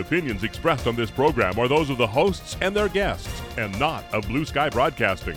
opinions expressed on this program are those of the hosts and their guests, and not of Blue Sky Broadcasting.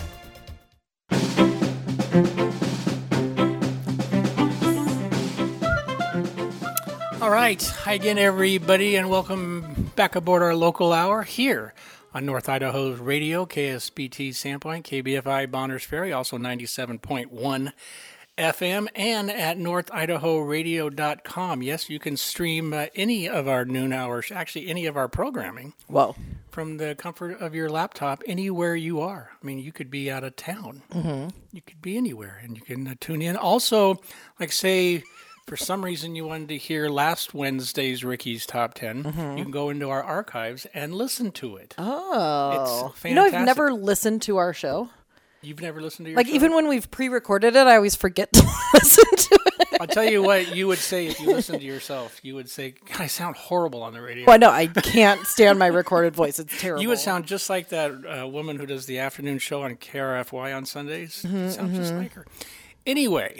All right. Hi again, everybody, and welcome back aboard our local hour here on North Idaho's radio, KSBT Sandpoint, KBFI Bonners Ferry, also 97.1 FM, and at northidahoradio.com. Yes, you can stream any of our noon hours, actually any of our programming. Whoa. From the comfort of your laptop, anywhere you are. I mean, you could be out of town. Mm-hmm. You could be anywhere, and you can tune in. Also, like say, for some reason you wanted to hear last Wednesday's Ricky's Top 10, you can go into our archives and listen to it. Oh. It's fantastic. I've never listened to our show. You've never listened to your Like, show? even when we've pre-recorded it, I always forget to listen to it. I'll tell you what you would say if you listened to yourself. You would say, God, I sound horrible on the radio. Well, no, I can't stand my recorded voice. It's terrible. You would sound just like that woman who does the afternoon show on KRFY on Sundays. You sound just like her. Anyway,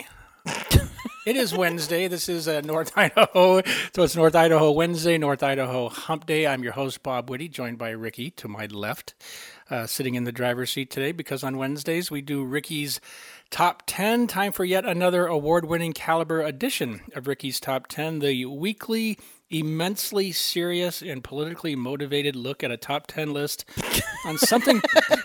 it is Wednesday. This is North Idaho. So it's North Idaho Wednesday, North Idaho Hump Day. I'm your host, Bob Whitty, joined by Ricky to my left, sitting in the driver's seat today because on Wednesdays we do Ricky's Top 10. Time for yet another award-winning caliber edition of Ricky's Top 10, the weekly, immensely serious and politically motivated look at a top 10 list on something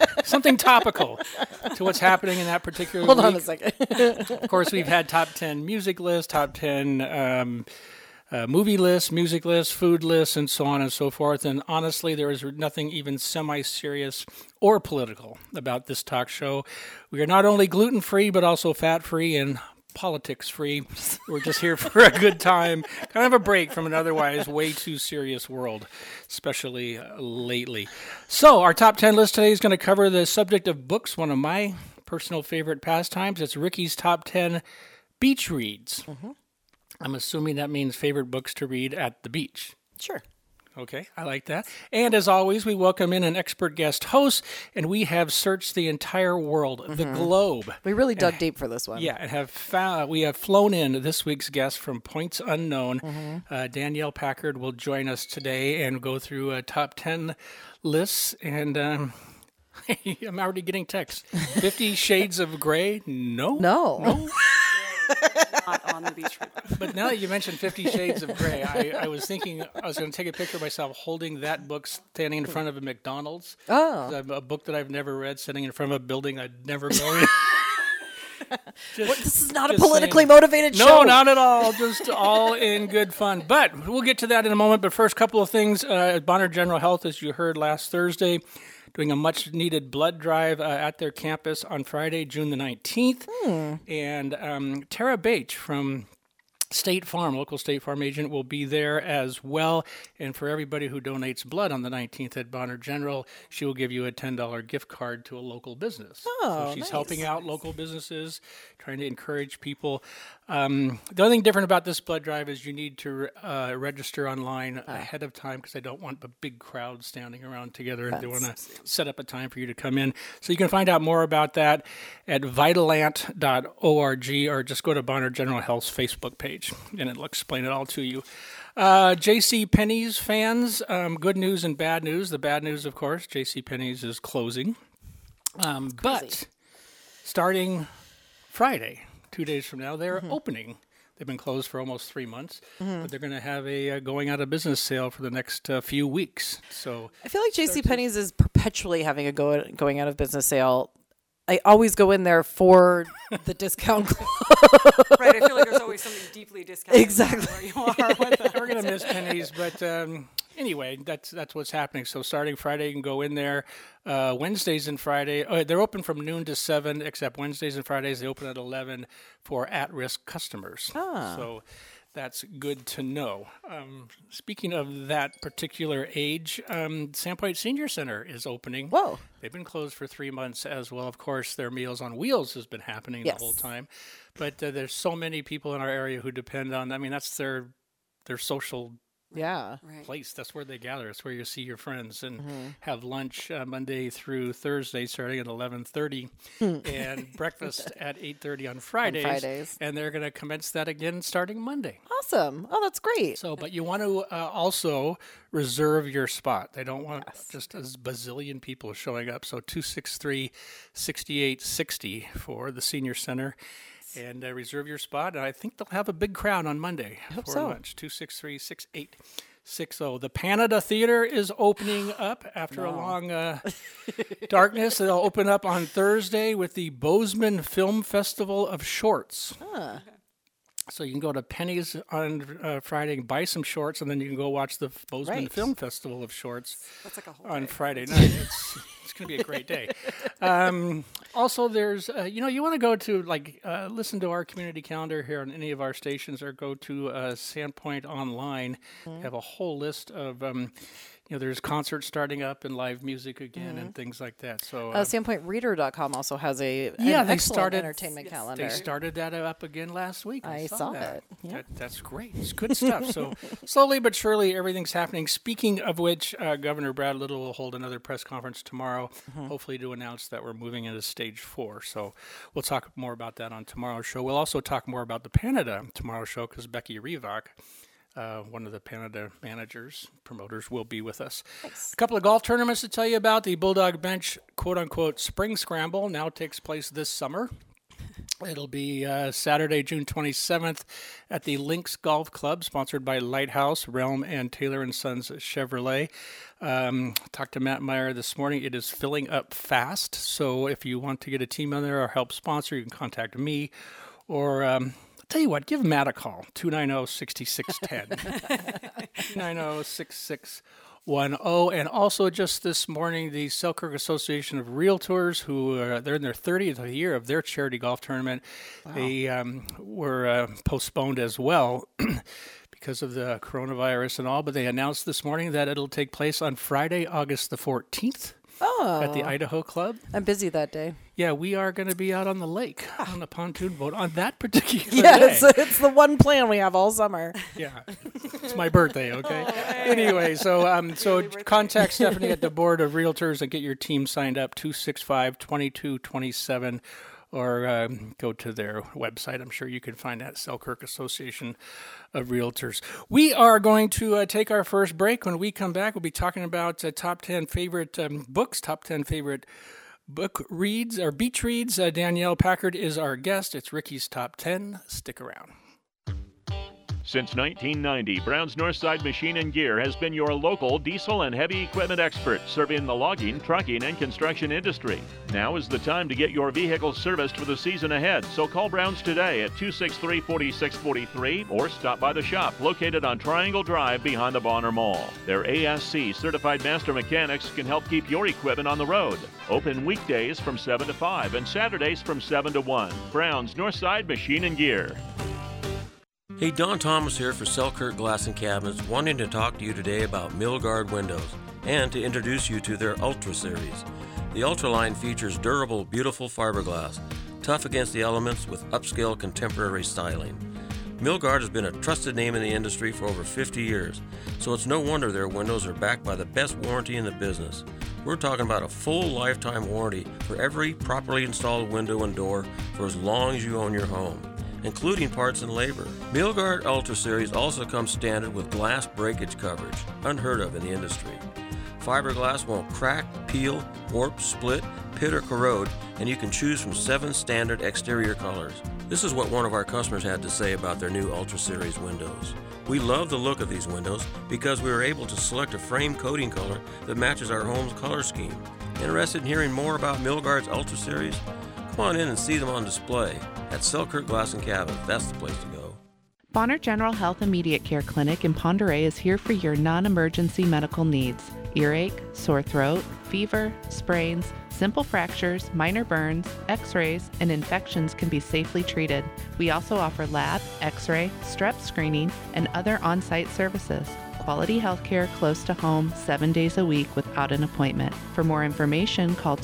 topical to what's happening in that particular week. Hold on a second. Of course, we've had top 10 music lists, top 10 movie lists, music lists, food lists, and so on and so forth. And honestly, there is nothing even semi-serious or political about this talk show. We are not only gluten-free, but also fat-free and politics-free. We're just here for a good time, kind of a break from an otherwise way too serious world, especially lately. So our top 10 list today is going to cover the subject of books, one of my personal favorite pastimes. It's Ricky's Top 10 Beach Reads. Mm-hmm. I'm assuming that means favorite books to read at the beach. Sure. Okay, I like that. And as always, we welcome in an expert guest host, and we have searched the entire world, the globe. We really dug deep for this one. Yeah, and we have flown in this week's guest from Points Unknown. Danielle Packard will join us today and go through a top 10 lists. And I'm already getting texts. 50 Shades of Grey? No. Not on the beach. But now that you mentioned 50 Shades of Grey, I was thinking I was going to take a picture of myself holding that book standing in front of a McDonald's. Oh. A book that I've never read sitting in front of a building I'd never go in. This is not a politically motivated show. No, not at all. Just all in good fun. But we'll get to that in a moment. But first, couple of things. Bonner General Health, as you heard last Thursday, doing a much-needed blood drive at their campus on Friday, June the 19th. And Tara Bache from State Farm, local State Farm agent, will be there as well. And for everybody who donates blood on the 19th at Bonner General, she will give you a $10 gift card to a local business. Oh, so she's nice. helping out local businesses, trying to encourage people. The only thing different about this blood drive is you need to register online ahead of time because I don't want a big crowd standing around together. They want to set up a time for you to come in. So you can find out more about that at vitalant.org or just go to Bonner General Health's Facebook page and it'll explain it all to you. J.C. Penney's fans, good news and bad news. The bad news, of course, J.C. Penney's is closing. But starting Friday, 2 days from now, they're opening. They've been closed for almost 3 months, but they're going to have a going out of business sale for the next few weeks. So I feel like JCPenney's is perpetually having a going out of business sale. I always go in there for the discount club. Right, I feel like there's always something deeply discounted. Exactly. Where you are with it. we're going to miss Penny's, but anyway, that's what's happening. So starting Friday, you can go in there. Wednesdays and Friday, they're open from noon to 7, except Wednesdays and Fridays they open at 11 for at-risk customers. So that's good to know. Speaking of that particular age, Sandpoint Senior Center is opening. Whoa. They've been closed for 3 months as well. Of course, their Meals on Wheels has been happening the whole time. But there's so many people in our area who depend on, that's their social Yeah. Right. place. That's where they gather. It's where you see your friends and have lunch Monday through Thursday, starting at 11:30, and breakfast at 8:30 on Fridays. Fridays. And they're going to commence that again starting Monday. Awesome. Oh, that's great. So, but you want to also reserve your spot. They don't want just a bazillion people showing up. So 263-6860 for the Senior Center. And reserve your spot. And I think they'll have a big crowd on Monday for so. lunch. 263-6860. The Panada Theater is opening up after a long darkness. It'll open up on Thursday with the Bozeman Film Festival of Shorts. So you can go to Penny's on Friday and buy some shorts, and then you can go watch the Bozeman Film Festival of Shorts That's like a whole on day. Friday night. It's going to be a great day. Also, there's, you want to go to, listen to our community calendar here on any of our stations, or go to Sandpoint Online. They have a whole list of, there's concerts starting up and live music again and things like that. So SandpointReader.com also has an they excellent started entertainment calendar. They started that up again last week. I saw that. it. Yeah. That's great. It's good stuff. So slowly but surely, everything's happening. Speaking of which, Governor Brad Little will hold another press conference tomorrow, hopefully to announce that we're moving into Stage 4. So we'll talk more about that on tomorrow's show. We'll also talk more about the Panada tomorrow's show because Becky Rivak, one of the Panada managers, promoters, will be with us. Nice. A couple of golf tournaments to tell you about. The Bulldog Bench, quote-unquote, Spring Scramble now takes place this summer. It'll be Saturday, June 27th at the Lynx Golf Club, sponsored by Lighthouse, Realm, and Taylor & Sons Chevrolet. Talked to Matt Meyer this morning. It is filling up fast, so if you want to get a team on there or help sponsor, you can contact me or... tell you what, give Matt a call, 290-6610, 290-6610. And also just this morning, the Selkirk Association of Realtors, who they're in their 30th year of their charity golf tournament. Wow. They were postponed as well because of the coronavirus and all, but they announced this morning that it'll take place on Friday, August the 14th. At the Idaho Club. I'm busy that day. Yeah, we are going to be out on the lake on the pontoon boat on that particular day. Yes, it's the one plan we have all summer. Yeah, it's my birthday, okay? Anyway, so contact Stephanie at the Board of Realtors and get your team signed up, 265-2227, or go to their website. I'm sure you can find that, Selkirk Association of Realtors. We are going to take our first break. When we come back, we'll be talking about top 10 favorite books, top 10 favorite book reads or beach reads. Danielle Packard is our guest. It's Ricky's Top 10. Stick around. Since 1990, Brown's Northside Machine and Gear has been your local diesel and heavy equipment expert, serving the logging, trucking, and construction industry. Now is the time to get your vehicle serviced for the season ahead, so call Brown's today at 263-4643 or stop by the shop located on Triangle Drive behind the Bonner Mall. Their ASC certified master mechanics can help keep your equipment on the road. Open weekdays from 7 to 5 and Saturdays from 7 to 1. Brown's Northside Machine and Gear. Hey, Don Thomas here for Selkirk Glass and Cabinets, wanting to talk to you today about Milgard windows and to introduce you to their Ultra series. The Ultra line features durable, beautiful fiberglass, tough against the elements with upscale contemporary styling. Milgard has been a trusted name in the industry for over 50 years, so it's no wonder their windows are backed by the best warranty in the business. We're talking about a full lifetime warranty for every properly installed window and door for as long as you own your home, including parts and labor. Milgard Ultra Series also comes standard with glass breakage coverage, unheard of in the industry. Fiberglass won't crack, peel, warp, split, pit, or corrode, and you can choose from 7 standard exterior colors. This is what one of our customers had to say about their new Ultra Series windows. We love the look of these windows because we were able to select a frame coating color that matches our home's color scheme. Interested in hearing more about Milgard's Ultra Series? Come on in and see them on display at Selkirk Glass and Cabinets. That's the place to go. Bonner General Health Immediate Care Clinic in Pend Oreille is here for your non-emergency medical needs. Earache, sore throat, fever, sprains, simple fractures, minor burns, x-rays, and infections can be safely treated. We also offer lab, x-ray, strep screening, and other on-site services. Quality healthcare close to home 7 days a week without an appointment. For more information, call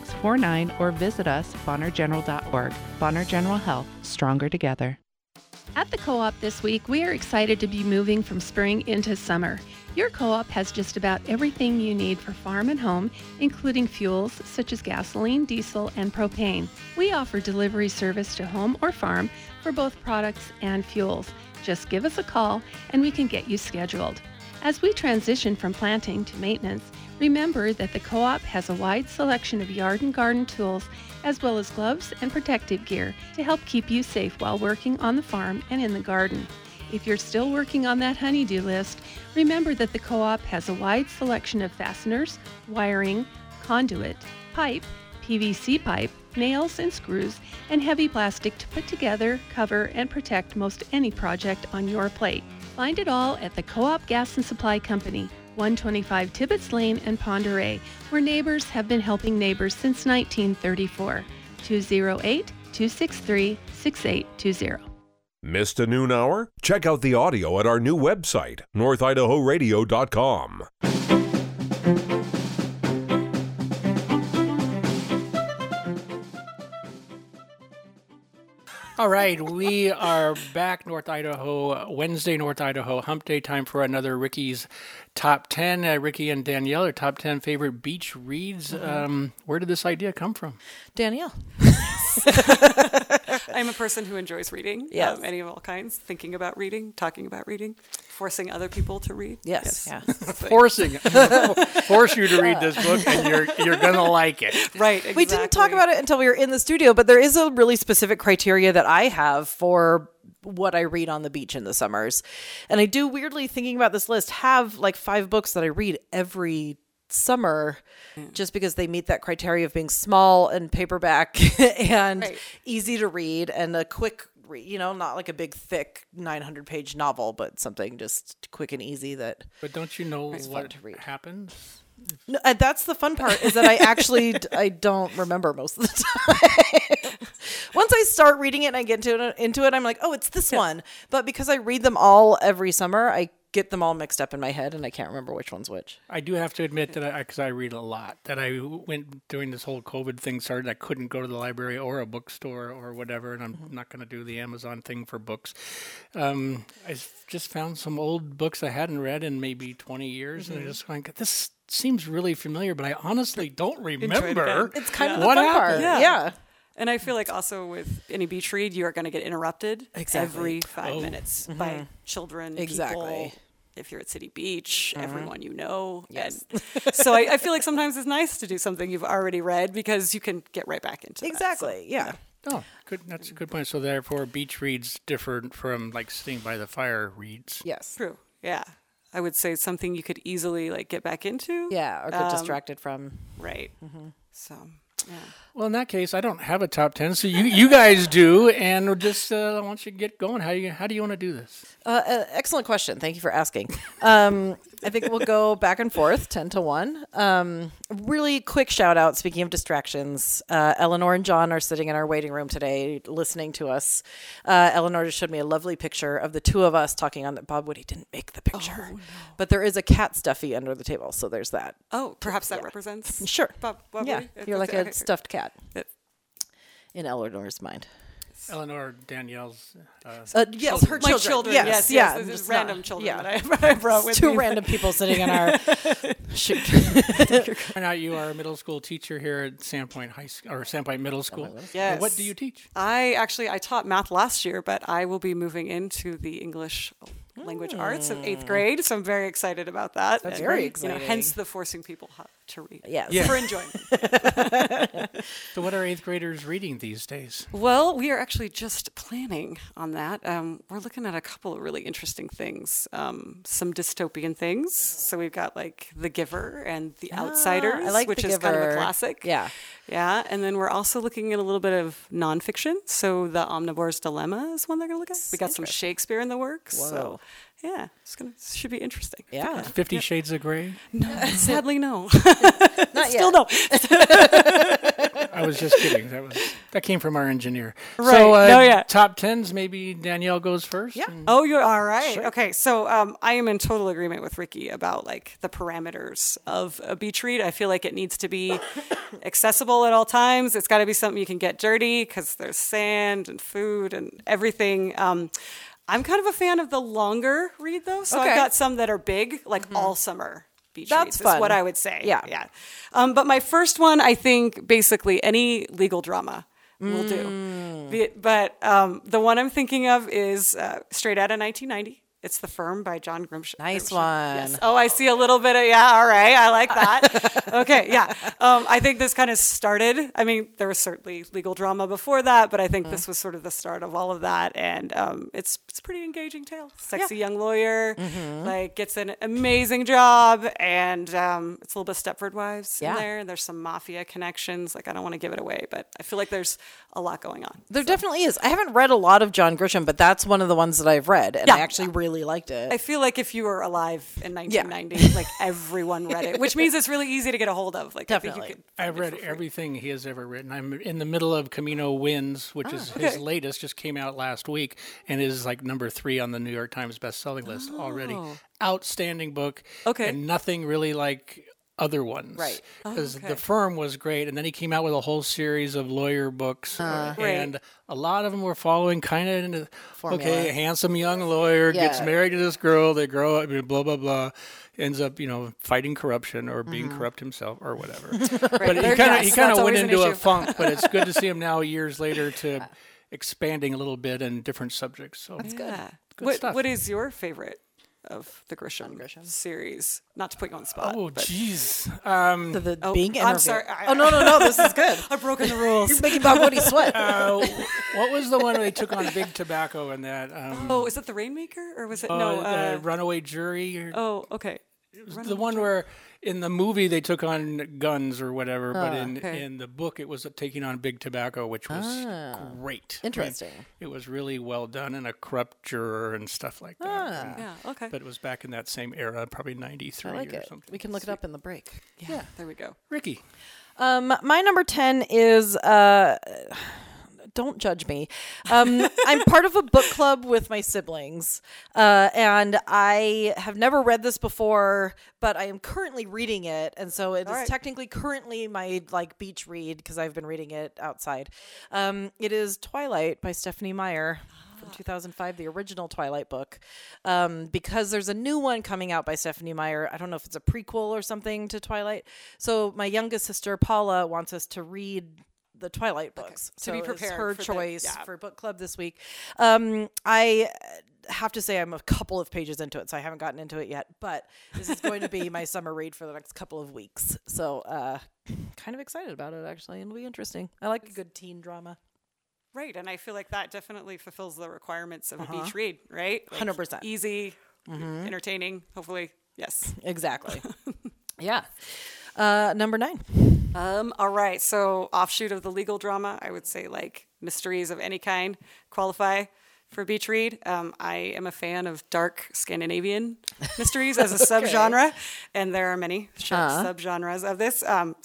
263-0649 or visit us bonnergeneral.org. Bonner General Health, stronger together. At the Co-op this week, we are excited to be moving from spring into summer. Your Co-op has just about everything you need for farm and home, including fuels such as gasoline, diesel, and propane. We offer delivery service to home or farm for both products and fuels. Just give us a call and we can get you scheduled. As we transition from planting to maintenance, remember that the Co-op has a wide selection of yard and garden tools, as well as gloves and protective gear to help keep you safe while working on the farm and in the garden. If you're still working on that honey-do list, remember that the Co-op has a wide selection of fasteners, wiring, conduit, pipe, PVC pipe, nails and screws, and heavy plastic to put together, cover, and protect most any project on your plate. Find it all at the Co-op Gas and Supply Company, 125 Tibbetts Lane in Pend Oreille, where neighbors have been helping neighbors since 1934. 208-263-6820. Missed a noon hour? Check out the audio at our new website, northidahoradio.com. All right, we are back, North Idaho, Wednesday, North Idaho, hump day time for another Ricky's Top 10. Ricky and Danielle are top 10 favorite beach reads. Where did this idea come from? Danielle. I'm a person who enjoys reading, Yes. any of all kinds, thinking about reading, talking about reading, forcing other people to read. Yes. Force you to read this book, and you're gonna like it. Right, exactly. We didn't talk about it until we were in the studio, but there is a really specific criteria that I have for what I read on the beach in the summers. And I do, weirdly, thinking about this list, have like 5 books that I read every summer just because they meet that criteria of being small and paperback and easy to read and a quick read, not like a big thick 900-page novel, but something just quick and easy that. But don't you know fun what to read. happens? No, that's the fun part, is that I don't remember most of the time. Once I start reading it and I get into it, I'm like, oh, it's this one. But because I read them all every summer, I get them all mixed up in my head and I can't remember which one's which. I do have to admit that because I read a lot, that I went during this whole COVID thing started, I couldn't go to the library or a bookstore or whatever, and I'm not going to do the Amazon thing for books. I just found some old books I hadn't read in maybe 20 years, and I just went, this seems really familiar, but I honestly don't remember. It's kind of the what fun happened. part. Yeah. And I feel like also with any beach read, you are going to get interrupted every 5 minutes by children, people. If you're at City Beach, everyone you know. Yes. And so I feel like sometimes it's nice to do something you've already read because you can get right back into Exactly, that. So, Oh, good. That's a good point. So therefore, beach reads differ from like sitting by the fire reads. Yes. True. Yeah. I would say it's something you could easily get back into. Yeah, or get distracted from. Right. So, yeah. Well, in that case, I don't have a top 10, so you guys do, and we'll just I want you to get going. How do you want to do this? Excellent question. Thank you for asking. I think we'll go back and forth, 10 to 1. Really quick shout out. Speaking of distractions, Eleanor and John are sitting in our waiting room today listening to us. Eleanor just showed me a lovely picture of the two of us talking on that. Bob Woody didn't make the picture, but there is a cat stuffy under the table, so there's that. Oh, perhaps that represents. Sure. Bob Yeah, Woody? you're like a stuffed cat It- in Eleanor's mind. Eleanor, Danielle's. Yes, her My children. children. Yes, Yes. yeah. This is just random not- children yeah. that I brought with Two me. random people sitting in our shoot. Find out you are a middle school teacher here at Sandpoint High School or Sandpoint Middle School. Yes. What do you teach? I taught math last year, but I will be moving into the English language arts of 8th grade, so I'm very excited about that. That's And, very you know, exciting. hence the forcing people to read. Yes. Yeah. For enjoyment. So what are 8th graders reading these days? Well, we are actually just planning on that. We're looking at a couple of really interesting things, some dystopian things. So we've got like The Giver and The Outsiders, I like which The is kind of a Giver. classic. Yeah. Yeah, and then we're also looking at a little bit of nonfiction. So The Omnivore's Dilemma is one they're going to look at. We got some Shakespeare in the works. So yeah, should be interesting. Yeah. 50 Shades of Grey? No, sadly no. Not Still yet. no. I was just kidding. That came from our engineer. Right. So No, yeah. top 10s, maybe Danielle goes first? Yeah. Oh, you're all right. Okay, so I am in total agreement with Ricky about like the parameters of a beach read. I feel like it needs to be accessible at all times. It's got to be something you can get dirty because there's sand and food and everything. I'm kind of a fan of the longer read, though. So Okay. I've got some that are big, like all summer beach That's reads. fun. Is what I would say. Yeah. Yeah. But my first one, I think, basically any legal drama will do. But the one I'm thinking of is straight out of 1990. It's The Firm by John Grimshaw. Nice one. Yes. Oh, I see a little bit of, all right. I like that. Okay, yeah. I think this kind of started, I mean, there was certainly legal drama before that, but I think this was sort of the start of all of that. And it's a pretty engaging tale. Sexy young lawyer, like gets an amazing job, and it's a little bit Stepford Wives in there. There's some mafia connections. Like, I don't want to give it away, but I feel like there's a lot going on. There definitely is. I haven't read a lot of John Grisham, but that's one of the ones that I've read, and I actually really liked it. I feel like if you were alive in 1990, like everyone read it, which means it's really easy to get a hold of. Like, Definitely. I think you could I've read everything he has ever written. I'm in the middle of Camino Wins, which is his latest, just came out last week, and is like number 3 on the New York Times best-selling list already. Outstanding book. Okay. And nothing really like other ones. Right. Because The Firm was great, and then he came out with a whole series of lawyer books, and a lot of them were following kind of into, okay, handsome young lawyer gets married to this girl, they grow up, blah, blah, blah, ends up, fighting corruption or being corrupt himself or whatever. But he kind of went into a funk, but it's good to see him now years later to expanding a little bit in different subjects. So that's good. Good stuff. What is your favorite of the Grisham series? Not to put you on the spot. Oh, but- jeez. The being interview. I'm sorry. No, this is good. I've broken the rules. You're making Bob Woody sweat. What was the one where they took on Big Tobacco in that? Is it The Rainmaker? Or was it, the Runaway Jury? Or, okay. the one where in the movie they took on guns or whatever, but in the book it was taking on Big Tobacco, which was great. Interesting. I mean, it was really well done, and a corrupt juror and stuff like that. Yeah, okay. But it was back in that same era, probably 93 I like or it. something. We can look it up in the break. Yeah, there we go. Ricky. My number 10 is don't judge me. I'm part of a book club with my siblings, and I have never read this before, but I am currently reading it, and so it is technically currently my beach read because I've been reading it outside. It is Twilight by Stephanie Meyer. From 2005, the original Twilight book, because there's a new one coming out by Stephanie Meyer. I don't know if it's a prequel or something to Twilight. So my youngest sister, Paula, wants us to read the Twilight books. To be prepared it's her for choice for book club this week. I have to say I'm a couple of pages into it, so I haven't gotten into it yet, but this is going to be my summer read for the next couple of weeks. So kind of excited about it, actually. It'll be interesting. I like a good teen drama. Right, and I feel like that definitely fulfills the requirements of a beach read, right? 100%. Easy, entertaining, hopefully. Yes. Exactly. Yeah. Number 9. All right, so offshoot of the legal drama, I would say mysteries of any kind qualify for a beach read. I am a fan of dark Scandinavian mysteries as a subgenre, and there are many subgenres of this.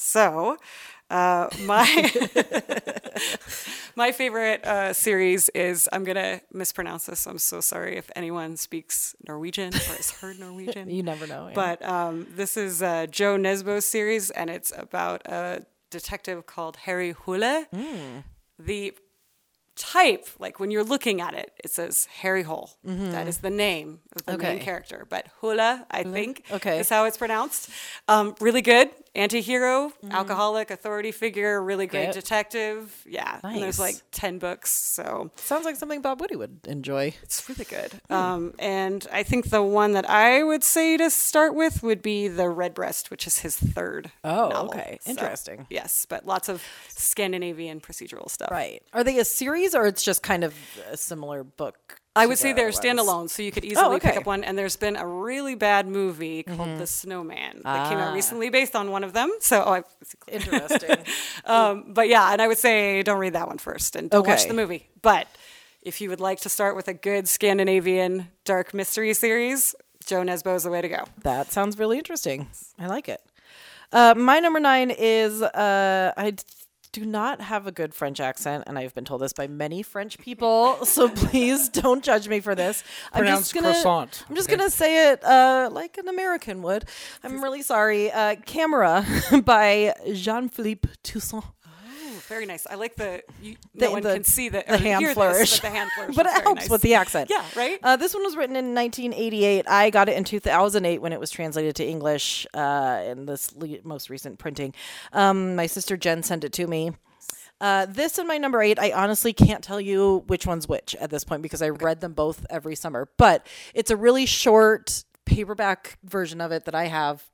My favorite series is, I'm going to mispronounce this, so I'm so sorry if anyone speaks Norwegian or has heard Norwegian. You never know. Yeah. But this is Joe Nesbo's series, and it's about a detective called Harry Hole. The type, when you're looking at it, it says Harry Hole. That is the name of the main character. But Hole, I think, is how it's pronounced. Really good. Anti-hero, alcoholic, authority figure, really great detective. Yeah. Nice. And there's 10 books. So sounds like something Bob Woody would enjoy. It's really good. And I think the one that I would say to start with would be The Redbreast, which is his third novel. Okay. So, Interesting. yes, but lots of Scandinavian procedural stuff. Right. Are they a series or it's just kind of a similar book? I would say they're standalone, so you could easily pick up one. And there's been a really bad movie called The Snowman that came out recently based on one of them. So interesting. But yeah, and I would say don't read that one first and don't watch the movie. But if you would like to start with a good Scandinavian dark mystery series, Joe Nesbo is the way to go. That sounds really interesting. I like it. My number 9 is I do not have a good French accent, and I've been told this by many French people, so please don't judge me for this. Pronounce croissant. I'm just going to say it like an American would. I'm really sorry. Camera by Jean-Philippe Toussaint. very nice. I like no one can see the hand hear flourish. this, but the hand flourish. But is it very helps nice. with the accent. Yeah, right? This one was written in 1988. I got it in 2008 when it was translated to English in this most recent printing. My sister Jen sent it to me. This and my number 8, I honestly can't tell you which one's which at this point because I read them both every summer. But it's a really short paperback version of it that I have.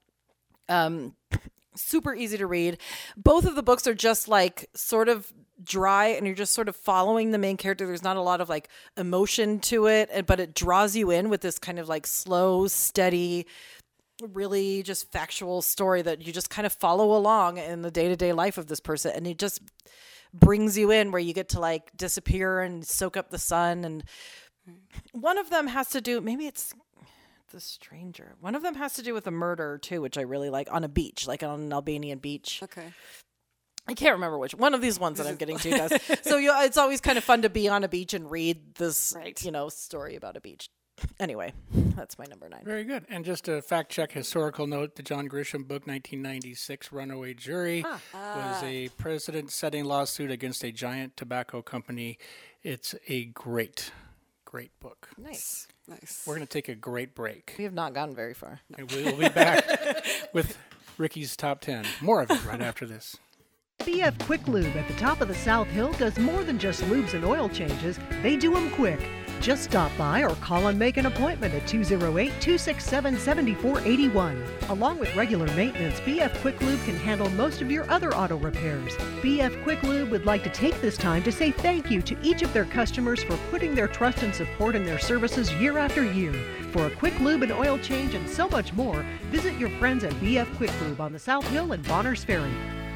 Super easy to read. Both of the books are just like sort of dry and you're just sort of following the main character. There's not a lot of like emotion to it, but it draws you in with this kind of like slow, steady, really just factual story that you just kind of follow along in the day-to-day life of this person. And it just brings you in where you get to like disappear and soak up the sun. And one of them has to do, maybe it's The Stranger. One of them has to do with a murder too, which I really like, on a beach, like on an Albanian beach. Okay. I can't remember which one of these ones that I'm getting to does. So it's always kind of fun to be on a beach and read this, story about a beach. Anyway, that's my number 9. Very good. And just a fact check historical note, the John Grisham book, 1996, Runaway Jury, was a precedent-setting lawsuit against a giant tobacco company. It's a great book. Nice. We're going to take a great break. We have not gone very far. And we'll be back with Ricky's Top 10. More of it right after this. BF Quick Lube at the top of the South Hill does more than just lubes and oil changes. They do them quick. Just stop by or call and make an appointment at 208-267-7481. Along with regular maintenance, BF Quick Lube can handle most of your other auto repairs. BF Quick Lube would like to take this time to say thank you to each of their customers for putting their trust and support in their services year after year. For a quick lube and oil change and so much more, visit your friends at BF Quick Lube on the South Hill and Bonners Ferry.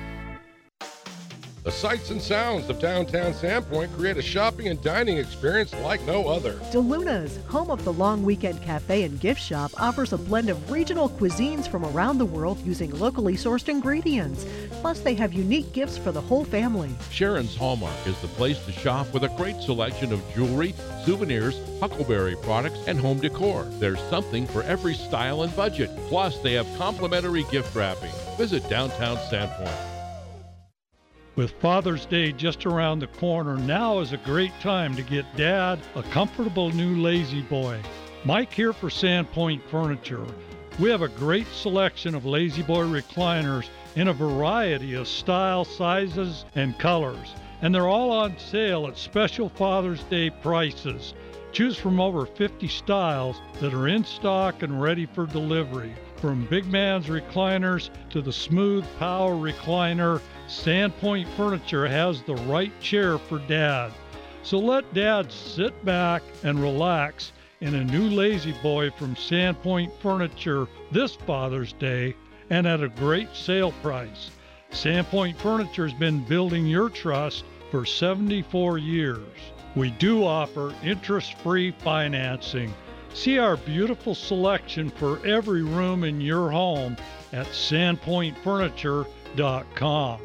The sights and sounds of downtown Sandpoint create a shopping and dining experience like no other. DeLuna's, home of the Long Weekend Cafe and Gift Shop, offers a blend of regional cuisines from around the world using locally sourced ingredients. Plus, they have unique gifts for the whole family. Sharon's Hallmark is the place to shop with a great selection of jewelry, souvenirs, Huckleberry products, and home decor. There's something for every style and budget. Plus, they have complimentary gift wrapping. Visit downtown Sandpoint. With Father's Day just around the corner, now is a great time to get Dad a comfortable new Lazy Boy. Mike here for Sandpoint Furniture. We have a great selection of Lazy Boy recliners in a variety of style, sizes, and colors. And they're all on sale at special Father's Day prices. Choose from over 50 styles that are in stock and ready for delivery. From Big Man's recliners to the smooth power recliner, Sandpoint Furniture has the right chair for Dad. So let Dad sit back and relax in a new Lazy Boy from Sandpoint Furniture this Father's Day and at a great sale price. Sandpoint Furniture has been building your trust for 74 years. We do offer interest-free financing. See our beautiful selection for every room in your home at sandpointfurniture.com.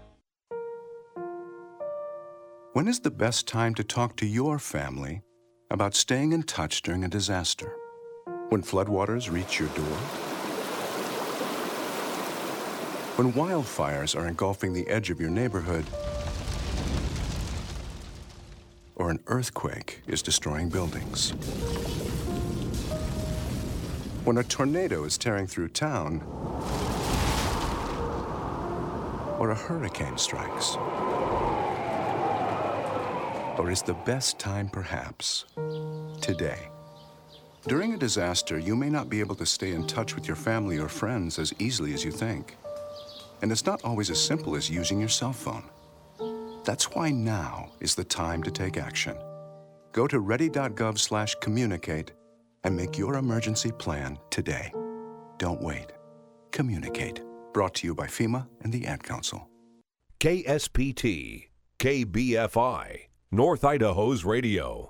When is the best time to talk to your family about staying in touch during a disaster? When floodwaters reach your door? When wildfires are engulfing the edge of your neighborhood? Or an earthquake is destroying buildings? When a tornado is tearing through town? Or a hurricane strikes? Or is the best time perhaps today? During a disaster, you may not be able to stay in touch with your family or friends as easily as you think. And it's not always as simple as using your cell phone. That's why now is the time to take action. Go to ready.gov/communicate and make your emergency plan today. Don't wait. Communicate. Brought to you by FEMA and the Ad Council. KSPT, KBFI, North Idaho's radio.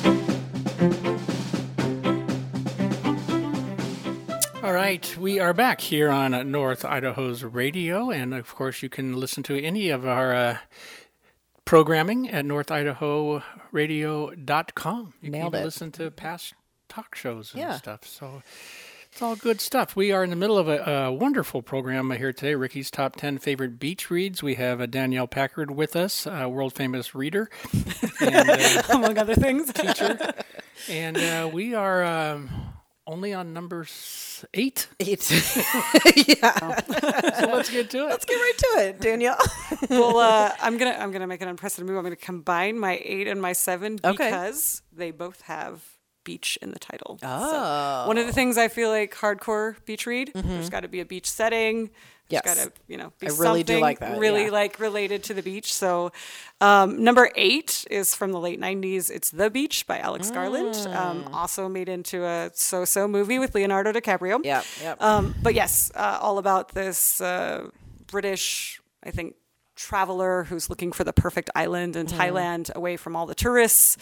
All right, we are back here on North Idaho's radio, and of course you can listen to any of our programming at northidahoradio.com. You Nailed can it. listen to past talk shows and stuff. So It's all good stuff. We are in the middle of a wonderful program here today, Ricky's Top 10 Favorite Beach Reads. We have Danielle Packard with us, a world-famous reader. And, among other things. Teacher. And we are only on number 8. 8. Yeah. So let's get to it. Let's get right to it, Danielle. Well, I'm gonna make an unprecedented move. I'm gonna combine my 8 and my 7 because they both have beach in the title. Oh. So one of the things I feel like hardcore beach read, there's got to be a beach setting. Yes. There's got to, be I really do something like that. really like related to the beach. So number 8 is from the late 90s. It's The Beach by Alex Garland. Also made into a so-so movie with Leonardo DiCaprio. Yep. But yes, all about this British, I think, traveler who's looking for the perfect island in Thailand away from all the tourists,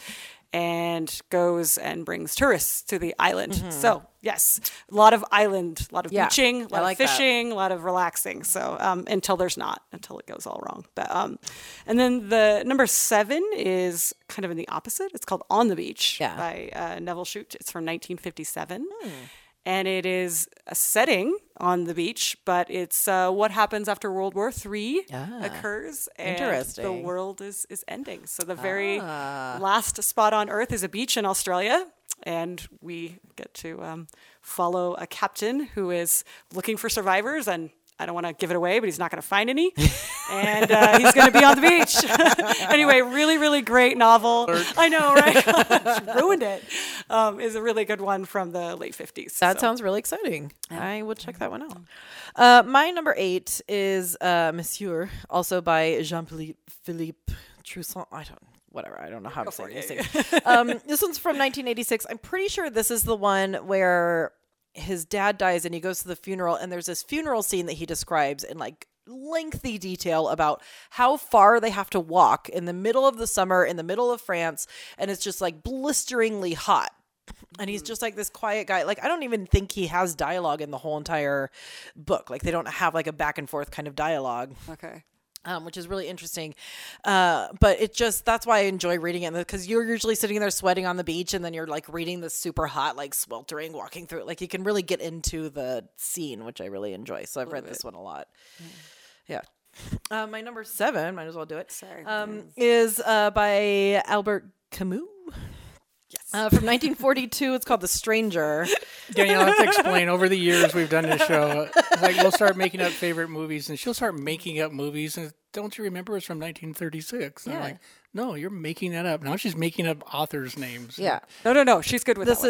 and goes and brings tourists to the island. So yes, a lot of island, a lot of beaching, a lot of fishing, a lot of relaxing. So until it goes all wrong. But and then the number 7 is kind of in the opposite. It's called On the Beach by Neville Shute. It's from 1957. And it is a setting on the beach, but it's what happens after World War III occurs, and the world is ending. So the very last spot on Earth is a beach in Australia, and we get to follow a captain who is looking for survivors, and I don't want to give it away, but he's not going to find any. And he's going to be on the beach. Anyway, really, really great novel. I know, right? Ruined it. Is a really good one from the late 50s. That sounds really exciting. Yeah. I will check that one out. My number 8 is Monsieur, also by Jean-Philippe Trousseau. I don't know how to say these things. This one's from 1986. I'm pretty sure this is the one where his dad dies and he goes to the funeral, and there's this funeral scene that he describes in like lengthy detail about how far they have to walk in the middle of the summer in the middle of France, and it's just like blisteringly hot. And he's just like this quiet guy. Like, I don't even think he has dialogue in the whole entire book. Like, they don't have like a back and forth kind of dialogue. Okay. Which is really interesting. But that's why I enjoy reading it, because you're usually sitting there sweating on the beach, and then you're like reading this super hot, like sweltering, walking through it. Like, you can really get into the scene, which I really enjoy. So I've read this one a lot. Yeah. My number 7, might as well do it. Sorry. Is by Albert Camus. From 1942, it's called The Stranger. Danielle, I have to explain. Over the years we've done this show, like we'll start making up favorite movies, and she'll start making up movies. And don't you remember it's from 1936? And I'm like, no, you're making that up. Now she's making up authors' names. Yeah. No. She's good with this.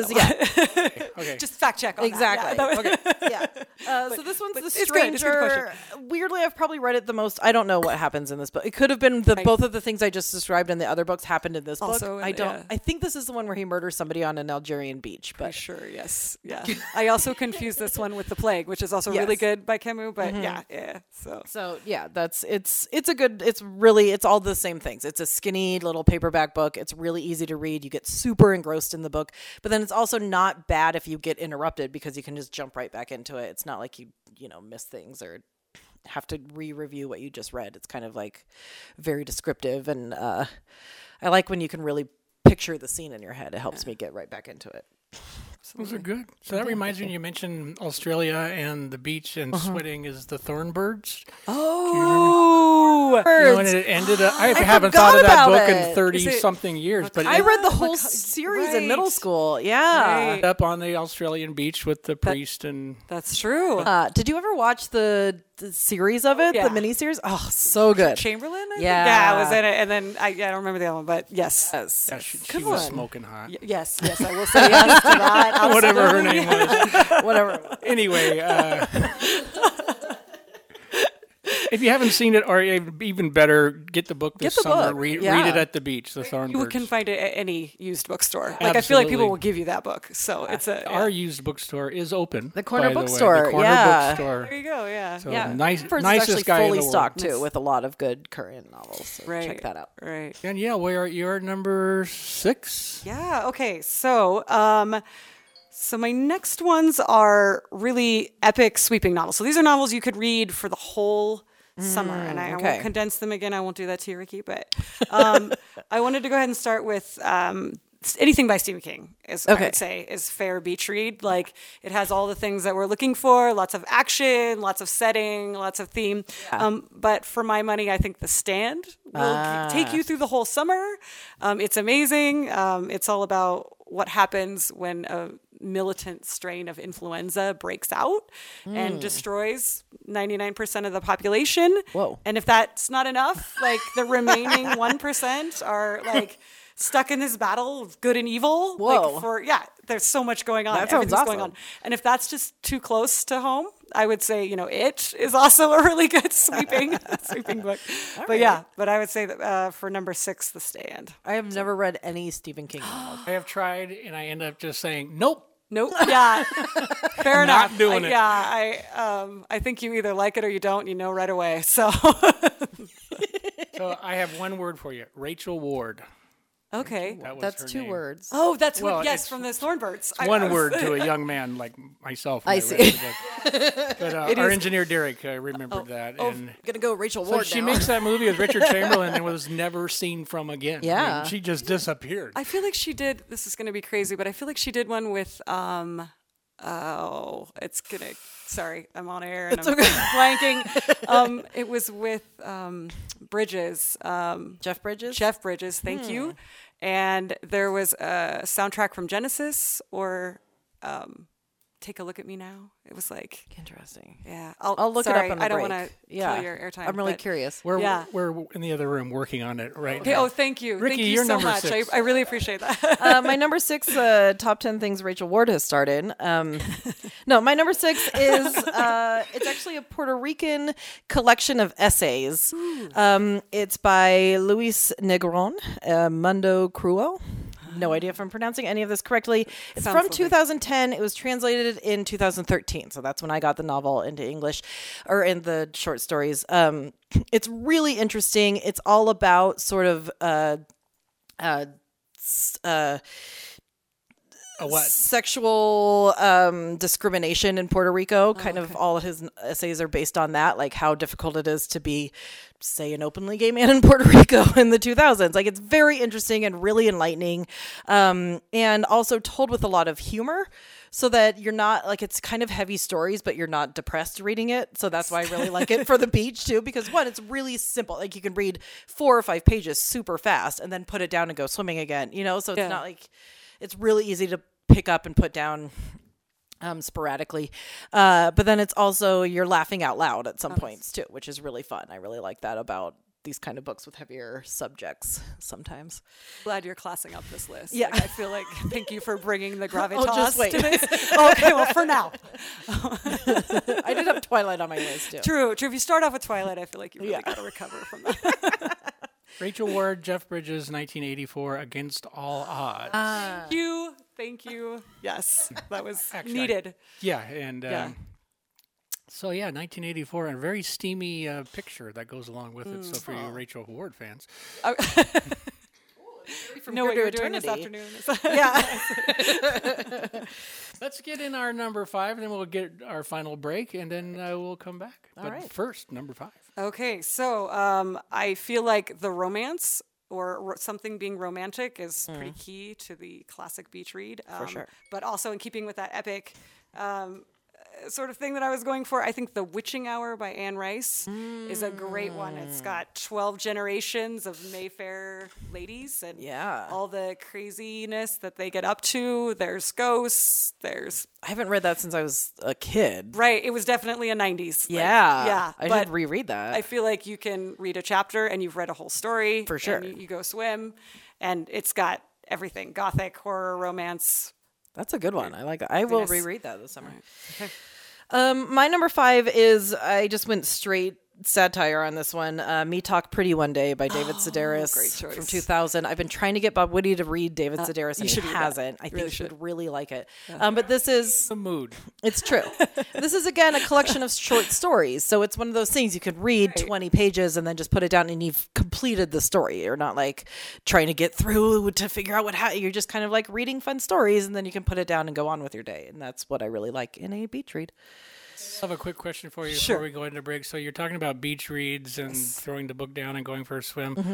Okay. Just fact check on exactly. that. Okay. Yeah. So this one's The it's Stranger. Good. It's a good question. Weirdly, I've probably read it the most. I don't know what happens in this book. It could have been both of the things I just described in the other books happened in this book. I think this is the one where he murders somebody on an Algerian beach. But sure, yes, yeah. I also confused this one with The Plague, which is also really good by Camus. But yeah. So yeah, it's all the same things. It's a skinny little paperback book. It's really easy to read. You get super engrossed in the book, but then it's also not bad if you get interrupted, because you can just jump right back into it. It's not like you miss things or have to re-review what you just read. It's kind of like very descriptive, and I like when you can really picture the scene in your head. It helps me get right back into it. Those are good. So that reminds me, you mentioned Australia and the beach and sweating is the Thornbirds. Oh, and it ended up, I haven't thought of that book in 30-something years. But I read the whole series in middle school. Yeah. Up on the Australian beach with the priest. And that's true. Did you ever watch the series of it, the miniseries? Oh, so good. Chamberlain? Yeah. I was in it. And then I don't remember the other one, but yes. Yeah, she was smoking hot. Yes, I will say yes to that. Whatever her name was. Whatever. Anyway, if you haven't seen it, or even better, get the book this summer. Read it at the beach, The Thornbirds. You can find it at any used bookstore. Like, I feel like people will give you that book. So it's our used bookstore is open. The corner bookstore. The corner bookstore. There you go. Yeah. So nicest actually guy fully in the stocked too, with a lot of good current novels. So check that out. Right. And where you're number 6. Yeah. Okay. So so my next ones are really epic, sweeping novels. So these are novels you could read for the whole summer, and I won't condense them again. I won't do that to you, Ricky. But I wanted to go ahead and start with anything by Stephen King is, I would say, is fair beach read. Like, it has all the things that we're looking for, lots of action, lots of setting, lots of theme. Yeah. But for my money, I think The Stand will take you through the whole summer. It's amazing. It's all about what happens when a militant strain of influenza breaks out and destroys 99% of the population. Whoa. And if that's not enough, like, the remaining 1% are like stuck in this battle of good and evil. Whoa. Like, there's so much going on. That sounds Everything's going awesome. on. And if that's just too close to home, I would say, It is also a really good sweeping book. But I would say that for number 6, The Stand. I have never read any Stephen King novels. I have tried, and I end up just saying, nope. Yeah. Fair enough. Not doing it. I think you either like it or you don't. You know right away. So. So I have one word for you. Rachel Ward. Okay. That's her 2 name. words. Oh, that's Well, yes, from the Thornbirds. One word to a young man like myself. when I read see. the book. But our engineer Derek remembered that. And Gonna go Rachel so Ward she now. makes that movie with Richard Chamberlain and was never seen from again. Yeah. I mean, she just disappeared. I feel like she did. This is going to be crazy, but I feel like she did one with. It's gonna. Sorry, I'm on air and I'm blanking. It was with Bridges. Jeff Bridges. Jeff Bridges. Thank you. And there was a soundtrack from Genesis or Take a Look at Me Now. It was like Interesting. Yeah, I'll look it up on the I don't break. want to Yeah. kill your airtime. I'm really but- curious. We're in the other room working on it right Okay. now. Oh, thank you. Ricky, thank you you're so number much. 6. I really appreciate that. My number 6 top 10 things Rachel Ward has started. No, my number 6 is it's actually a Puerto Rican collection of essays. It's by Luis Negron, Mundo Cruel. No idea if I'm pronouncing any of this correctly. It's Sounds from lovely. 2010. It was translated in 2013. So that's when I got the novel into English, or in the short stories. It's really interesting. It's all about sort of what? Sexual discrimination in Puerto Rico. Kind of all of his essays are based on that, like how difficult it is to be, say, an openly gay man in Puerto Rico in the 2000s. Like, it's very interesting and really enlightening, and also told with a lot of humor, so that you're not like, it's kind of heavy stories, but you're not depressed reading it. So that's why I really like it for the beach too, because one, it's really simple. Like, you can read 4 or 5 pages super fast and then put it down and go swimming again, so it's not like, it's really easy to pick up and put down sporadically. But then it's also, you're laughing out loud at some points too, which is really fun. I really like that about these kind of books with heavier subjects sometimes. Glad you're classing up this list. Yeah. Like, I feel like, thank you for bringing the gravitas just wait. to this. Okay, well, for now. I did have Twilight on my list too. True. If you start off with Twilight, I feel like you really got to recover from that. Rachel Ward, Jeff Bridges, 1984, Against All Odds. Thank you. Yes, that was Actually, needed. And 1984, and a very steamy picture that goes along with it. So for you Rachel Ward fans. Know what here you're to doing this eternity. afternoon. Yeah. Let's get in our number 5, and then we'll get our final break, and then we'll come back. But right. first, number 5. Okay, so I feel like the romance or something being romantic is pretty key to the classic beach read. For sure. But also in keeping with that epic sort of thing that I was going for, I think The Witching Hour by Anne Rice is a great one. It's got 12 generations of Mayfair ladies and all the craziness that they get up to. There's ghosts. I haven't read that since I was a kid. Right. It was definitely a 90s. Yeah. I but should reread that. I feel like you can read a chapter and you've read a whole story. For sure. And you go swim, and it's got everything: gothic, horror, romance. That's a good one. I like that. I will Yes. reread that this summer. Okay. My number 5 is, I just went straight satire on this one. Me Talk Pretty One Day by David Sedaris. Great choice. From 2000. I've been trying to get Bob Whitty to read David Sedaris, and you should he read that. hasn't. I You think really he should. would really like it. But this is... The mood. It's true. This is, again, a collection of short stories. So it's one of those things you could read 20 pages and then just put it down and you've completed the story. You're not like trying to get through to figure out you're just kind of like reading fun stories, and then you can put it down and go on with your day. And that's what I really like in a beach read. I have a quick question for you Sure. before we go into break. So you're talking about beach reads and throwing the book down and going for a swim.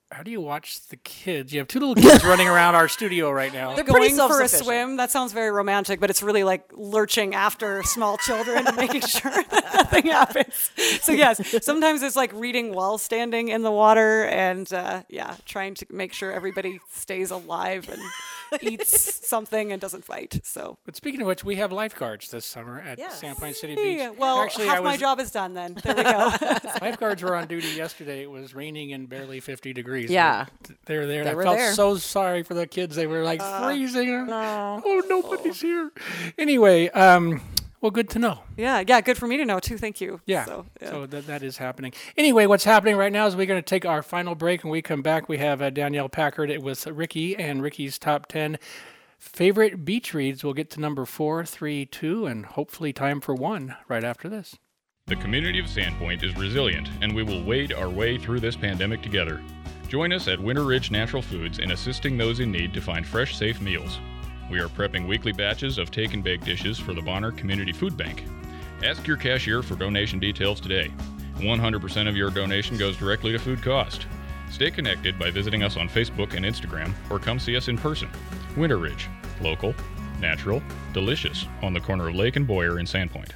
how do you watch the kids? You have 2 little kids running around our studio right now. They're going for a swim. That sounds very romantic, but it's really like lurching after small children and making sure that nothing happens. So yes, sometimes it's like reading while standing in the water and trying to make sure everybody stays alive and eats something and doesn't fight. So, but speaking of which, we have lifeguards this summer at Sandpoint City Beach. Well, actually, half my job is done then. There we go. Lifeguards were on duty yesterday. It was raining and barely 50 degrees. Yeah. They were there. They I were felt there. so sorry for the kids. They were like freezing. No. Oh, nobody's here. Anyway, well, good to know. Yeah, good for me to know too. Thank you. Yeah, so that is happening. Anyway, what's happening right now is we're going to take our final break. When we come back, we have Danielle Packard with Ricky and Ricky's top 10 favorite beach reads. We'll get to number 4, 3, 2, and hopefully time for 1 right after this. The community of Sandpoint is resilient, and we will wade our way through this pandemic together. Join us at Winter Ridge Natural Foods in assisting those in need to find fresh, safe meals. We are prepping weekly batches of take and bake dishes for the Bonner Community Food Bank. Ask your cashier for donation details today. 100% of your donation goes directly to food cost. Stay connected by visiting us on Facebook and Instagram, or come see us in person. Winter Ridge, local, natural, delicious, on the corner of Lake and Boyer in Sandpoint.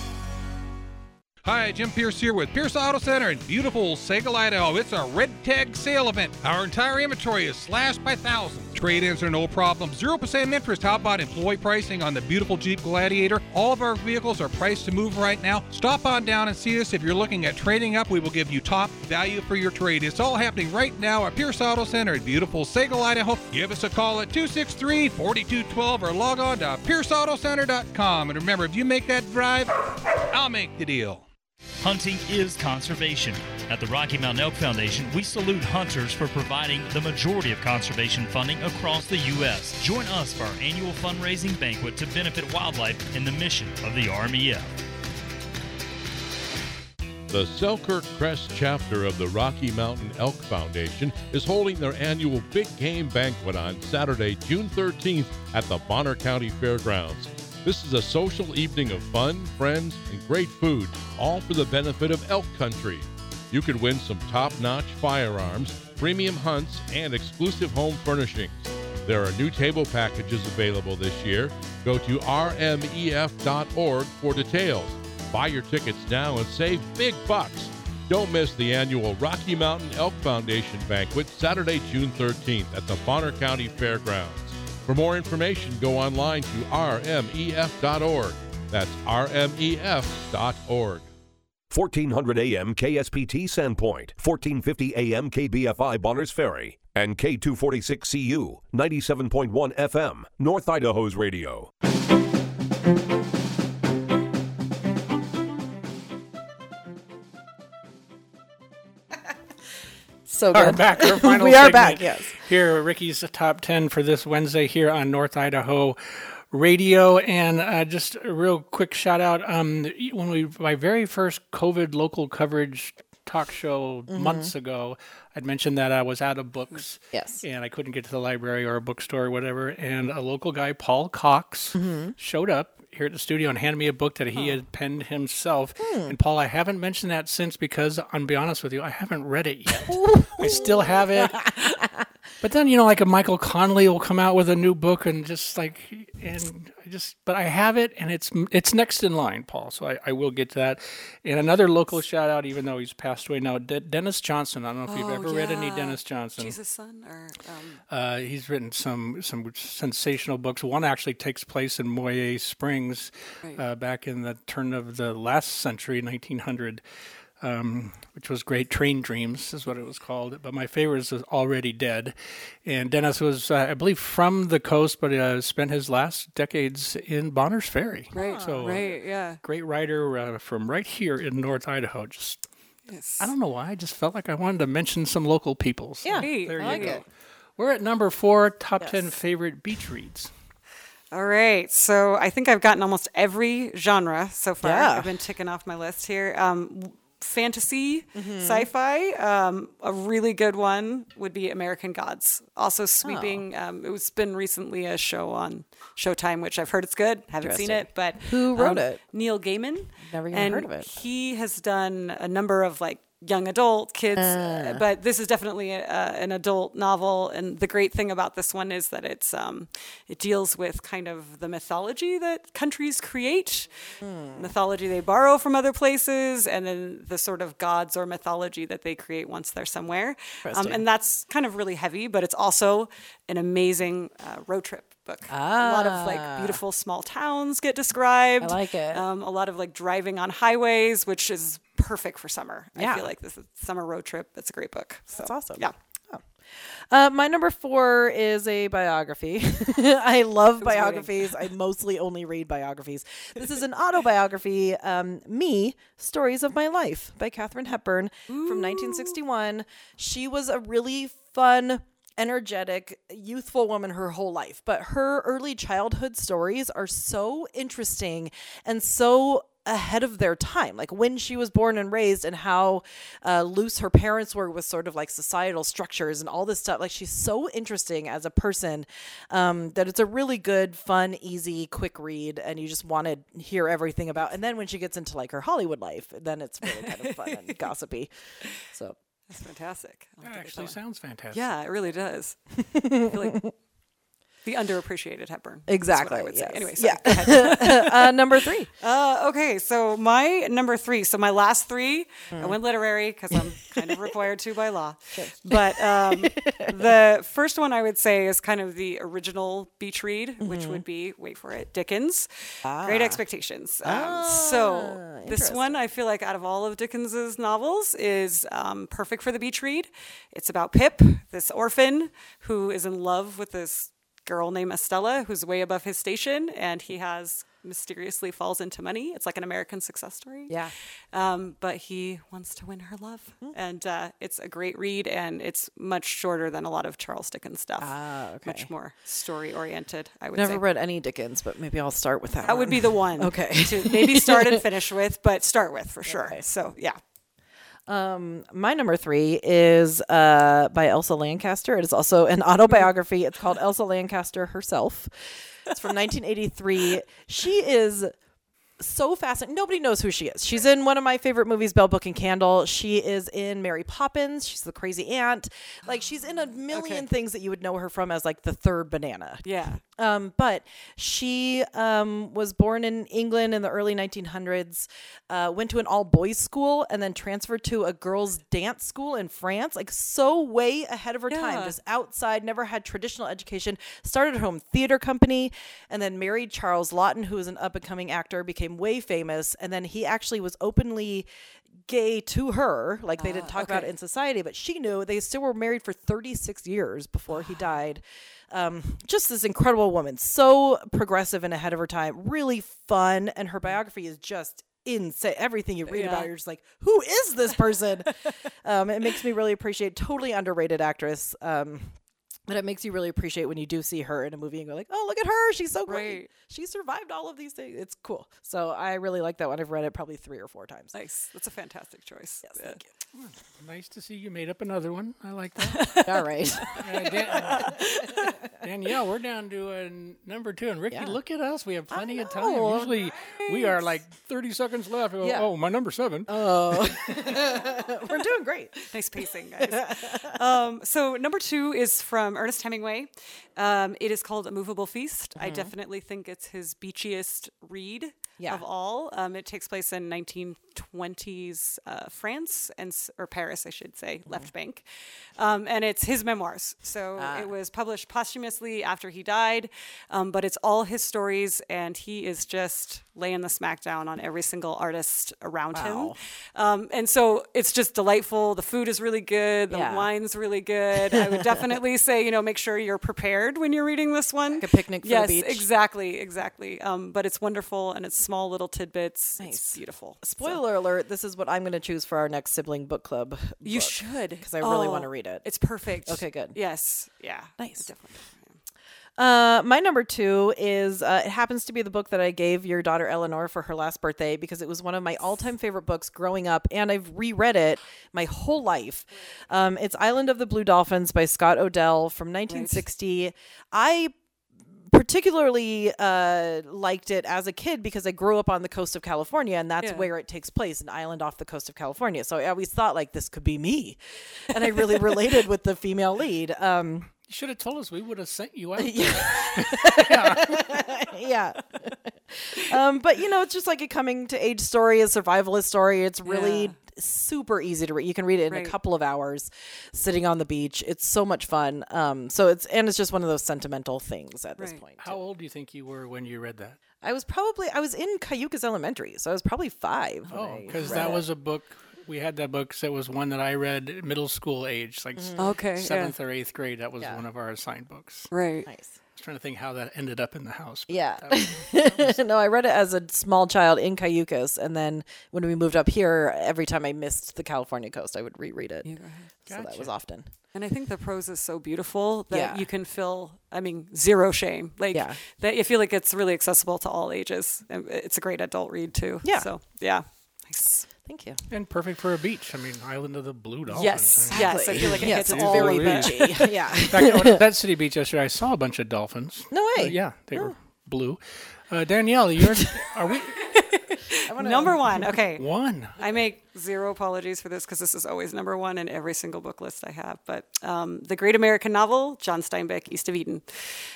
Hi, Jim Pierce here with Pierce Auto Center in beautiful Sagal, Idaho. It's our Red Tag sale event. Our entire inventory is slashed by thousands. Trade-ins are no problem. 0% interest. How about employee pricing on the beautiful Jeep Gladiator? All of our vehicles are priced to move right now. Stop on down and see us. If you're looking at trading up, we will give you top value for your trade. It's all happening right now at Pierce Auto Center in beautiful Sagal, Idaho. Give us a call at 263-4212 or log on to pierceautocenter.com. And remember, if you make that drive, I'll make the deal. Hunting is conservation. At the Rocky Mountain Elk Foundation, we salute hunters for providing the majority of conservation funding across the U.S. Join us for our annual fundraising banquet to benefit wildlife and the mission of the RMEF. The Selkirk Crest chapter of the Rocky Mountain Elk Foundation is holding their annual Big Game Banquet on Saturday, June 13th at the Bonner County Fairgrounds. This is a social evening of fun, friends, and great food, all for the benefit of elk country. You could win some top-notch firearms, premium hunts, and exclusive home furnishings. There are new table packages available this year. Go to rmef.org for details. Buy your tickets now and save big bucks. Don't miss the annual Rocky Mountain Elk Foundation Banquet, Saturday, June 13th at the Bonner County Fairgrounds. For more information, go online to rmef.org. That's rmef.org. 1400 AM KSPT Sandpoint, 1450 AM KBFI Bonners Ferry, and K246CU, 97.1 FM, North Idaho's radio. So good. Our back, our final we are segment back, yes. Here, Ricky's top 10 for this Wednesday here on North Idaho Radio. And just a real quick shout out. My very first COVID local coverage talk show months ago, I'd mentioned that I was out of books. Yes. And I couldn't get to the library or a bookstore or whatever. And a local guy, Paul Cox, showed up here at the studio and handed me a book that he had penned himself. And Paul, I haven't mentioned that since because, I'll be honest with you, I haven't read it yet. I still have it. But then, like a Michael Connelly will come out with a new book and but I have it and it's next in line, Paul. So I will get to that. And another local shout out, even though he's passed away now, Dennis Johnson. I don't know if you've ever read any Dennis Johnson. Jesus' Son? He's written some sensational books. One actually takes place in Moyer Springs back in the turn of the last century, 1900. Which was great. Train Dreams is what it was called. But my favorite is Already Dead. And Dennis was, I believe, from the coast, but spent his last decades in Bonners Ferry. Right, so, yeah. Great writer from right here in North Idaho. Just, I don't know why, I just felt like I wanted to mention some local people. So yeah, there I you go. it. We're at number 4, top 10 favorite beach reads. All right, so I think I've gotten almost every genre so far. Yeah. I've been ticking off my list here. Fantasy, sci-fi. A really good one would be American Gods. Also sweeping. It's been recently a show on Showtime, which I've heard it's good. Haven't seen it, but who wrote it? Neil Gaiman. Never even heard of it. He has done a number of young adult, kids, but this is definitely an adult novel. And the great thing about this one is that it deals with kind of the mythology that countries create, mythology they borrow from other places, and then the sort of gods or mythology that they create once they're somewhere. And that's kind of really heavy, but it's also an amazing road trip book. A lot of like beautiful small towns get described. I like it. A lot of like driving on highways, which is perfect for summer. Yeah. I feel like this is summer road trip. It's a great book. So, That's awesome. Yeah. My number 4 is a biography. I love biographies. I mostly only read biographies. This is an autobiography, Me, Stories of My Life by Katharine Hepburn from 1961. She was a really fun, energetic, youthful woman her whole life, but her early childhood stories are so interesting and so ahead of their time, like when she was born and raised and how loose her parents were with sort of like societal structures and all this stuff. Like she's so interesting as a person that it's a really good, fun, easy, quick read, and you just want to hear everything about. And then when she gets into like her Hollywood life, then it's really kind of fun and gossipy. So that's fantastic. That actually sounds fantastic. Yeah, it really does. I feel like the underappreciated Hepburn. Exactly. I would say. Yes. Anyway, sorry. Number 3. Okay, so my number 3. So my last 3, I went literary because I'm kind of required to by law. Sure. But the first one I would say is kind of the original beach read, which would be, wait for it, Dickens. Great Expectations. So this one, I feel like out of all of Dickens's novels is perfect for the beach read. It's about Pip, this orphan who is in love with this girl named Estella who's way above his station, and he mysteriously falls into money. It's like an American success story. Yeah. But he wants to win her love. And it's a great read, and it's much shorter than a lot of Charles Dickens stuff. Okay. Much more story oriented, I would say. Never read any Dickens, but maybe I'll start with that. That would be the one. Okay. To maybe start and finish with, but start with for sure. Okay. So yeah. My number 3 is by Elsa Lancaster. It is also an autobiography. It's called Elsa Lancaster Herself. It's from 1983. She is so fascinating. Nobody knows who she is. She's in one of my favorite movies, Bell, Book, and Candle. She is in Mary Poppins. She's the crazy aunt. Like she's in a million things that you would know her from as like the third banana. Yeah. But she was born in England in the early 1900s, went to an all-boys school, and then transferred to a girls' dance school in France. Like so way ahead of her time, just outside, never had traditional education, started her home theater company, and then married Charles Laughton, who was an up-and-coming actor, became way famous, and then he actually was openly gay to her. Like they didn't talk about it in society, but she knew. They still were married for 36 years before he died. Just this incredible woman, so progressive and ahead of her time, really fun, and her biography is just insane. Everything you read about her, you're just like, who is this person? It makes me really appreciate, totally underrated actress. But it makes you really appreciate when you do see her in a movie and go like, oh, look at her. She's so great. Right. She survived all of these things. It's cool. So I really like that one. I've read it probably 3 or 4 times. Nice. That's a fantastic choice. Yes, thank you. Nice to see you made up another one. I like that. All right. Danielle, we're down to number 2. And Ricky, look at us. We have plenty of time. know. Usually we are like 30 seconds left. We go, oh, my number 7. Oh, we're doing great. Nice pacing, guys. So number 2 is from Ernest Hemingway. It is called A Movable Feast. I definitely think it's his beachiest read of all. It takes place in 1920s France or Paris, I should say, left bank. And it's his memoirs. So it was published posthumously after he died, but it's all his stories, and he is just laying the smackdown on every single artist around him. And so it's just delightful. The food is really good. The wine's really good. I would definitely say, make sure you're prepared when you're reading this one. Like a picnic for the beach. Yes, exactly. But it's wonderful, and it's small little tidbits. Nice. It's beautiful. Spoiler alert, this is what I'm going to choose for our next sibling book club. You should. Because I really want to read it. It's perfect. Okay, good. Yes. Yeah. Nice. Definitely. My number 2 is, it happens to be the book that I gave your daughter Eleanor for her last birthday because it was one of my all-time favorite books growing up, and I've reread it my whole life. It's Island of the Blue Dolphins by Scott Odell from 1960. I particularly liked it as a kid because I grew up on the coast of California, and that's where it takes place, an island off the coast of California. So I always thought, like, this could be me. And I really related with the female lead. You should have told us. We would have sent you out. Yeah. But, you know, it's just like a coming-to-age story, a survivalist story. It's really super easy to read. You can read it in a couple of hours sitting on the beach. It's so much fun. It's just one of those sentimental things at this point. How old do you think you were when you read that? I was in Cayucas Elementary, so I was probably 5. Oh, because that was a book. We had that book. So it was one that I read at middle school age, like 7th or 8th grade. That was one of our assigned books. Right. Nice. I was trying to think how that ended up in the house. Yeah. No, I read it as a small child in Cayucas, and then when we moved up here, every time I missed the California coast, I would reread it. So that was often. And I think the prose is so beautiful that you can feel, zero shame. That I feel like it's really accessible to all ages. And it's a great adult read too. Yeah. So, nice. Thank you. And perfect for a beach. Island of the Blue Dolphins. Yes, yes. I feel like it hits it's all very the beachy. Yeah. In fact, at that city beach yesterday, I saw a bunch of dolphins. No way. They were blue. Danielle, are we... Number 1. Okay. 1. I make zero apologies for this because this is always number 1 in every single book list I have. But the great American novel, John Steinbeck, East of Eden.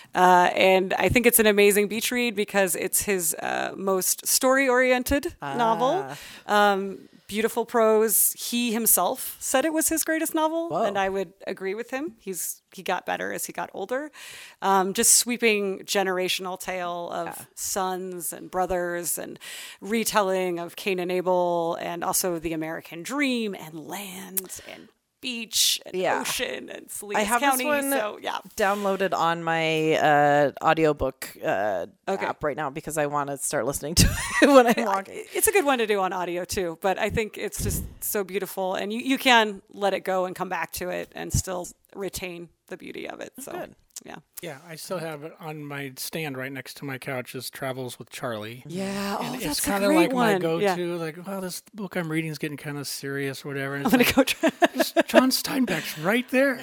And I think it's an amazing beach read because it's his most story-oriented novel. Beautiful prose. He himself said it was his greatest novel, and I would agree with him. He got better as he got older. Just sweeping generational tale of sons and brothers and retelling of Cain and Abel, and also the American dream and land and beach and ocean and Salinas I have County. this one downloaded on my audiobook app right now because I want to start listening to it when I'm walking. It's a good one to do on audio too, but I think it's just so beautiful, and you can let it go and come back to it and still retain the beauty of it. So good. Yeah, I still have it on my stand right next to my couch is Travels with Charlie. Yeah, and that's it's kind of like my go-to. Like, well, this book I'm reading is getting kind of serious or whatever. And I'm going to go try. John Steinbeck's right there.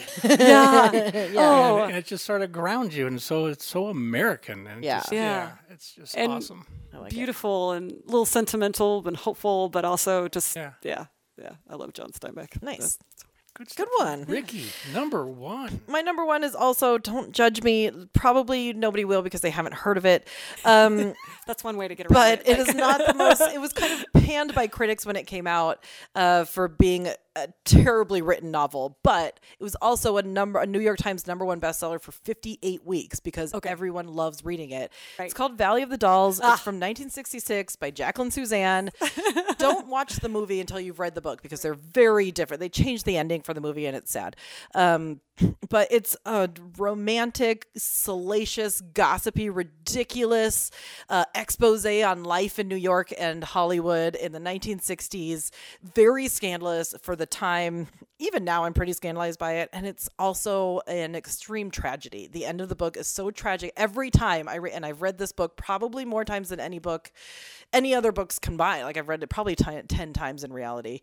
Yeah. And it just sort of grounds you, and so it's so American. And it's just awesome. Beautiful and a little sentimental and hopeful, but also just I love John Steinbeck. Nice. Good one. Ricky, number 1. My number 1 is also, don't judge me. Probably nobody will because they haven't heard of it. That's one way to get around it. But it is not the most, it was kind of panned by critics when it came out for being a terribly written novel. But it was also a New York Times #1 bestseller for 58 weeks because everyone loves reading it. Right. It's called Valley of the Dolls. It's from 1966 by Jacqueline Suzanne. Don't watch the movie until you've read the book because they're very different. They changed the ending for the movie and it's sad. But it's a romantic, salacious, gossipy, ridiculous expose on life in New York and Hollywood in the 1960s. Very scandalous for the time. Even now, I'm pretty scandalized by it. And it's also an extreme tragedy. The end of the book is so tragic. Every time and I've read this book probably more times than any other books combined. Like I've read it probably 10 times in reality.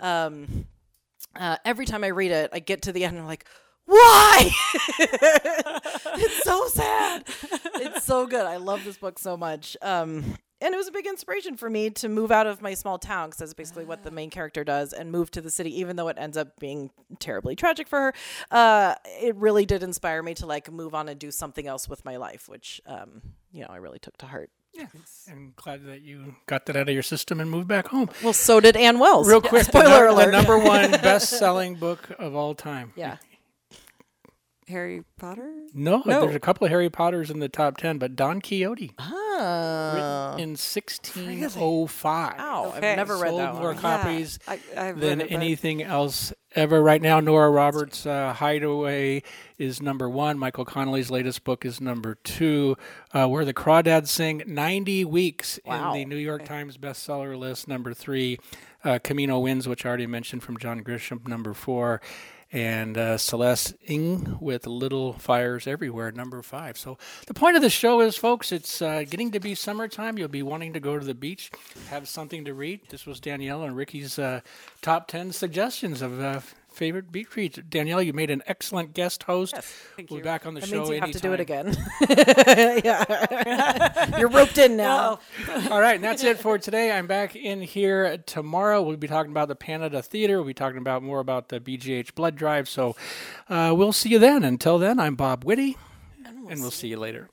Every time I read it, I get to the end and I'm like, why? It's so sad. It's so good. I love this book so much. And it was a big inspiration for me to move out of my small town because that's basically what the main character does and move to the city, even though it ends up being terribly tragic for her. It really did inspire me to move on and do something else with my life, which, I really took to heart. Yeah, and glad that you got that out of your system and moved back home. Well, so did Ann Wells. Real quick, spoiler alert. The #1 best-selling book of all time. Yeah. Harry Potter? No, there's a couple of Harry Potters in the top 10, but Don Quixote. Oh. Written in 1605. Wow, I've never read that one. Sold more copies I've than read it, anything else ever. Right now, Nora Roberts' Hideaway is #1. Michael Connelly's latest book is #2. Where the Crawdads Sing, 90 weeks in the New York Times bestseller list, #3. Camino Winds, which I already mentioned, from John Grisham, #4. And Celeste Ng with Little Fires Everywhere, #5. So the point of the show is, folks, it's getting to be summertime. You'll be wanting to go to the beach, have something to read. This was Danielle and Ricky's top 10 suggestions of favorite beet treat. Danielle, you made an excellent guest host. Yes, thank we'll you. be back on the That show means you have to do it anytime. again. Yeah. You're roped in now. All right, and that's it for today. I'm back in here tomorrow. We'll be talking about the Canada Theater. We'll be talking about more about the BGH blood drive. So we'll see you then. Until then, I'm Bob Whitty, and we'll see you later.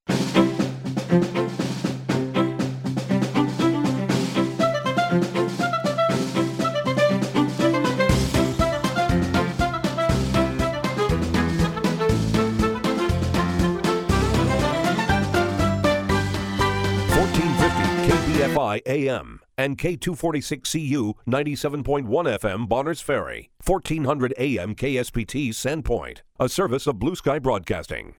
1450 KBFI AM and K246CU 97.1 FM Bonners Ferry, 1400 AM KSPT Sandpoint, a service of Blue Sky Broadcasting.